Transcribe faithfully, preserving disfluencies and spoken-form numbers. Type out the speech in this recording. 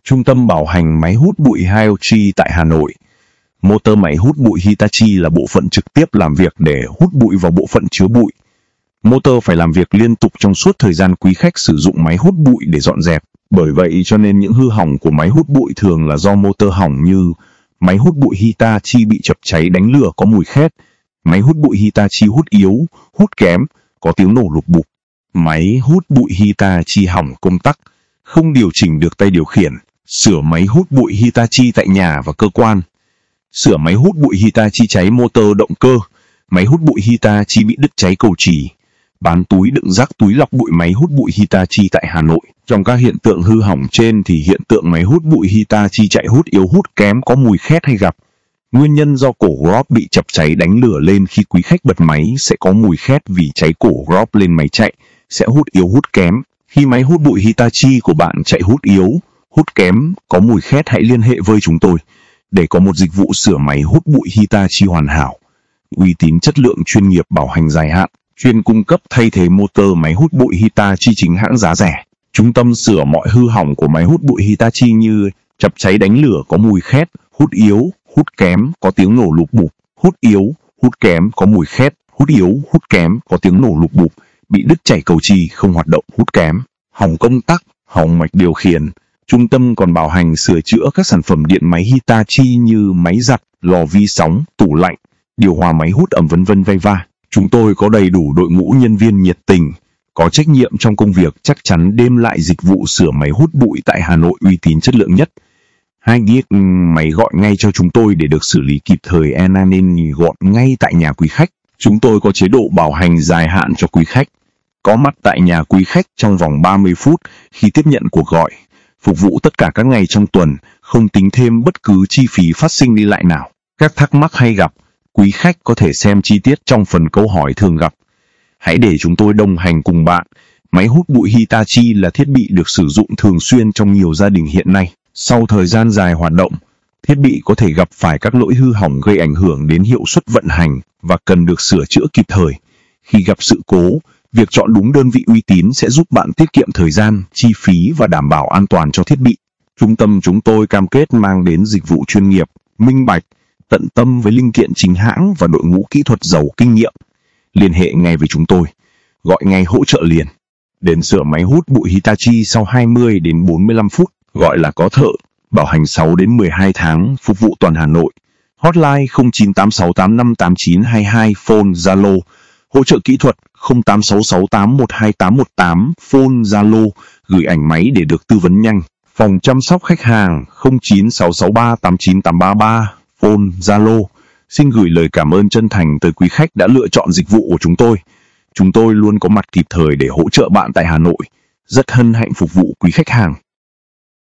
Trung tâm bảo hành máy hút bụi Hitachi tại Hà Nội. Motor máy hút bụi Hitachi là bộ phận trực tiếp làm việc để hút bụi vào bộ phận chứa bụi. Motor phải làm việc liên tục trong suốt thời gian quý khách sử dụng máy hút bụi để dọn dẹp. Bởi vậy cho nên những hư hỏng của máy hút bụi thường là do motor hỏng, như máy hút bụi Hitachi bị chập cháy đánh lửa có mùi khét, máy hút bụi Hitachi hút yếu, hút kém, có tiếng nổ lục bục, máy hút bụi Hitachi hỏng công tắc, không điều chỉnh được tay điều khiển. Sửa máy hút bụi Hitachi tại nhà và cơ quan. Sửa máy hút bụi Hitachi cháy motor động cơ. Máy hút bụi Hitachi bị đứt cháy cầu chì. Bán túi đựng rác túi lọc bụi máy hút bụi Hitachi tại Hà Nội. Trong các hiện tượng hư hỏng trên thì hiện tượng máy hút bụi Hitachi chạy hút yếu hút kém có mùi khét hay gặp. Nguyên nhân do cổ drop bị chập cháy đánh lửa lên khi quý khách bật máy sẽ có mùi khét vì cháy cổ drop lên máy chạy, sẽ hút yếu hút kém. Khi máy hút bụi Hitachi của bạn chạy hút yếu, hút kém, có mùi khét hãy liên hệ với chúng tôi để có một dịch vụ sửa máy hút bụi Hitachi hoàn hảo, uy tín, chất lượng, chuyên nghiệp, bảo hành dài hạn, chuyên cung cấp thay thế motor máy hút bụi Hitachi chính hãng giá rẻ. Trung tâm sửa mọi hư hỏng của máy hút bụi Hitachi như chập cháy đánh lửa có mùi khét, hút yếu, hút kém, có tiếng nổ lục bục, hút yếu, hút kém, có mùi khét, hút yếu, hút kém, có tiếng nổ lục bục, bị đứt chảy cầu chì, không hoạt động, hút kém, hỏng công tắc, hỏng mạch điều khiển. Trung tâm còn bảo hành sửa chữa các sản phẩm điện máy Hitachi như máy giặt, lò vi sóng, tủ lạnh, điều hòa máy hút ẩm vân vân vây va. Chúng tôi có đầy đủ đội ngũ nhân viên nhiệt tình, có trách nhiệm trong công việc, chắc chắn đem lại dịch vụ sửa máy hút bụi tại Hà Nội uy tín, chất lượng nhất. Hãy biết máy gọi ngay cho chúng tôi để được xử lý kịp thời, an nên gọn ngay tại nhà quý khách. Chúng tôi có chế độ bảo hành dài hạn cho quý khách, có mặt tại nhà quý khách trong vòng ba mươi phút khi tiếp nhận cuộc gọi, phục vụ tất cả các ngày trong tuần, không tính thêm bất cứ chi phí phát sinh đi lại nào. Các thắc mắc hay gặp, quý khách có thể xem chi tiết trong phần câu hỏi thường gặp. Hãy để chúng tôi đồng hành cùng bạn. Máy hút bụi Hitachi là thiết bị được sử dụng thường xuyên trong nhiều gia đình hiện nay. Sau thời gian dài hoạt động, thiết bị có thể gặp phải các lỗi hư hỏng gây ảnh hưởng đến hiệu suất vận hành và cần được sửa chữa kịp thời. Khi gặp sự cố, việc chọn đúng đơn vị uy tín sẽ giúp bạn tiết kiệm thời gian, chi phí và đảm bảo an toàn cho thiết bị. Trung tâm chúng tôi cam kết mang đến dịch vụ chuyên nghiệp, minh bạch, tận tâm với linh kiện chính hãng và đội ngũ kỹ thuật giàu kinh nghiệm. Liên hệ ngay với chúng tôi, gọi ngay hỗ trợ liền. Đến sửa máy hút bụi Hitachi sau hai mươi đến bốn mươi lăm phút, gọi là có thợ, bảo hành sáu đến mười hai tháng, phục vụ toàn Hà Nội. Hotline không chín tám sáu tám năm tám chín hai hai, phone Zalo. Hỗ trợ kỹ thuật không tám sáu sáu tám một hai tám một tám, phone Zalo, gửi ảnh máy để được tư vấn nhanh. Phòng chăm sóc khách hàng không chín sáu sáu ba tám chín tám ba ba, phone Zalo. Xin gửi lời cảm ơn chân thành tới quý khách đã lựa chọn dịch vụ của chúng tôi. Chúng tôi luôn có mặt kịp thời để hỗ trợ bạn tại Hà Nội. Rất hân hạnh phục vụ quý khách hàng.